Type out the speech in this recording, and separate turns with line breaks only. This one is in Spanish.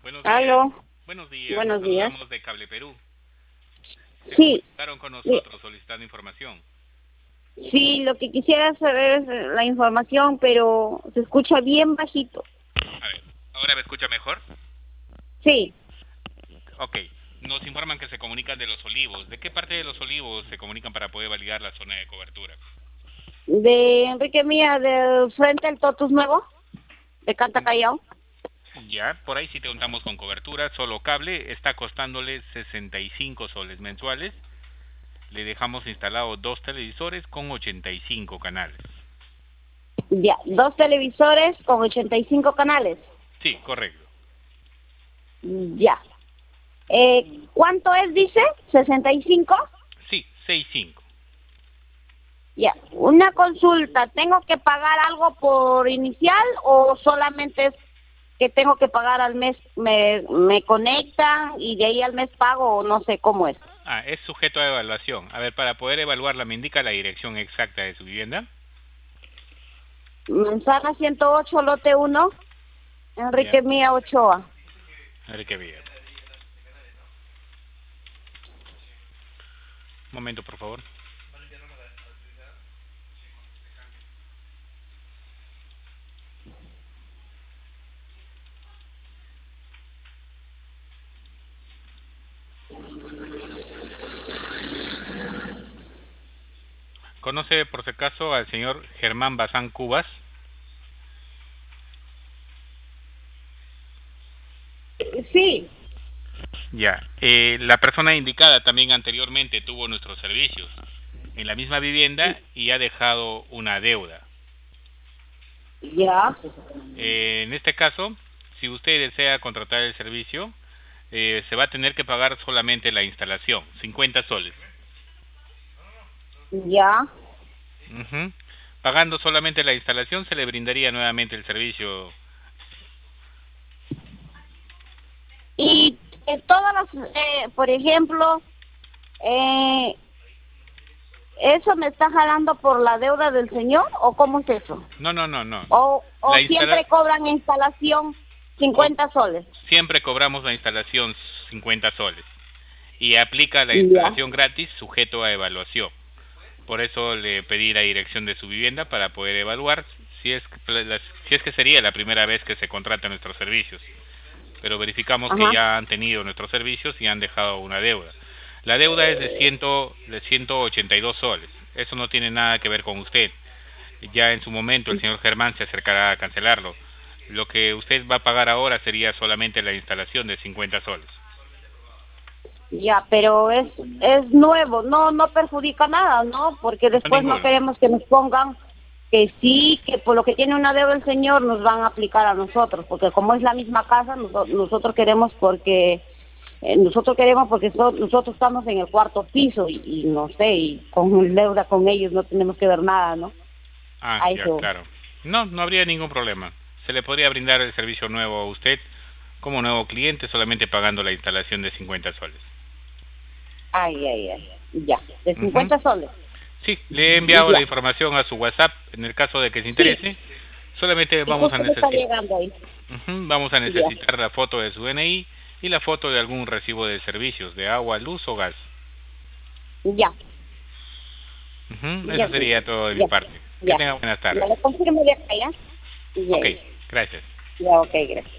Buenos días.
Aló,
Buenos días. Nos
buenos días.
saludamos de Cable Perú. Se
Sí,
comunicaron con
sí,
nosotros solicitando información.
sí, lo que quisiera saber es la información, pero se escucha bien bajito.
A ver, ¿ahora me escucha mejor?
Sí,
Ok. Nos informan que se comunican de Los Olivos. ¿De qué parte de Los Olivos se comunican para poder validar la zona de cobertura?
de Enrique Mía, del frente al Totus Nuevo, de Canta Callao.
Ya, por ahí sí te contamos con cobertura. Solo cable está costándole 65 soles mensuales. Le dejamos instalado 2 televisores con 85 canales.
Ya, 2 televisores con 85 canales.
Sí, correcto.
Ya. ¿Cuánto es, dice? ¿65?
Sí, 65.
Ya. Una consulta, ¿tengo que pagar algo por inicial o solamente es que tengo que pagar al mes? Me conectan y de ahí al mes pago o no sé cómo es.
Ah, es sujeto a evaluación. A ver, para poder evaluarla, ¿me indica la dirección exacta de su vivienda?
Manzana 108, lote 1,
Ya,
Enrique Mía Ochoa.
a ver qué bien. Un momento, por favor. ¿Conoce por si acaso al señor Germán Bazán Cubas?
Sí,
Ya, la persona indicada también anteriormente tuvo nuestros servicios en la misma vivienda y ha dejado una deuda.
ya.
En este caso, si usted desea contratar el servicio, se va a tener que pagar solamente la instalación, 50 soles.
Ya.
Ujú. Pagando solamente la instalación se le brindaría nuevamente el servicio.
Y todas las, por ejemplo, eh, ¿eso me está jalando por la deuda del señor o cómo es eso?
No, no, no, no.
O
La instala
siempre cobran instalación
co-
50 soles.
Siempre cobramos la instalación 50 soles y aplica la
Ya.
instalación gratis sujeto a evaluación. Por eso le pedí la dirección de su vivienda para poder evaluar si es que sería la primera vez que se contrata nuestros servicios. Pero verificamos que
Ajá.
ya han tenido nuestros servicios y han dejado una deuda. La deuda es de 182 soles. Eso no tiene nada que ver con usted. Ya en su momento el señor Germán se acercará a cancelarlo. Lo que usted va a pagar ahora sería solamente la instalación de 50 soles.
Ya, pero es nuevo, no perjudica nada, ¿no? Porque
No
después no
ninguno.
queremos que nos pongan que sí, que por lo que tiene una deuda el señor nos van a aplicar a nosotros, porque como es la misma casa, nosotros queremos porque nosotros estamos en el cuarto piso y no sé, y con deuda con ellos no tenemos que ver nada, ¿no?
Ah,
A
ya,
eso.
claro. No, no habría ningún problema. Se le podría brindar el servicio nuevo a usted como nuevo cliente solamente pagando la instalación de 50 soles.
Ay, ya, de
Ujú.
50 soles.
Sí, le he enviado la
Ya,
información a su WhatsApp en el caso de que se
sí,
interese. Solamente
y justo me está llegando ahí.
vamos a
Ya,
necesitar la foto de su DNI y la foto de algún recibo de servicios de agua, luz o gas.
ya,
Eso
ya,
sería todo de mi
ya,
parte. Que
ya,
tenga buenas
ya,
tardes.
le confirmo de acá, ¿ya? Ya,
Ok, gracias.
ya, ok, gracias.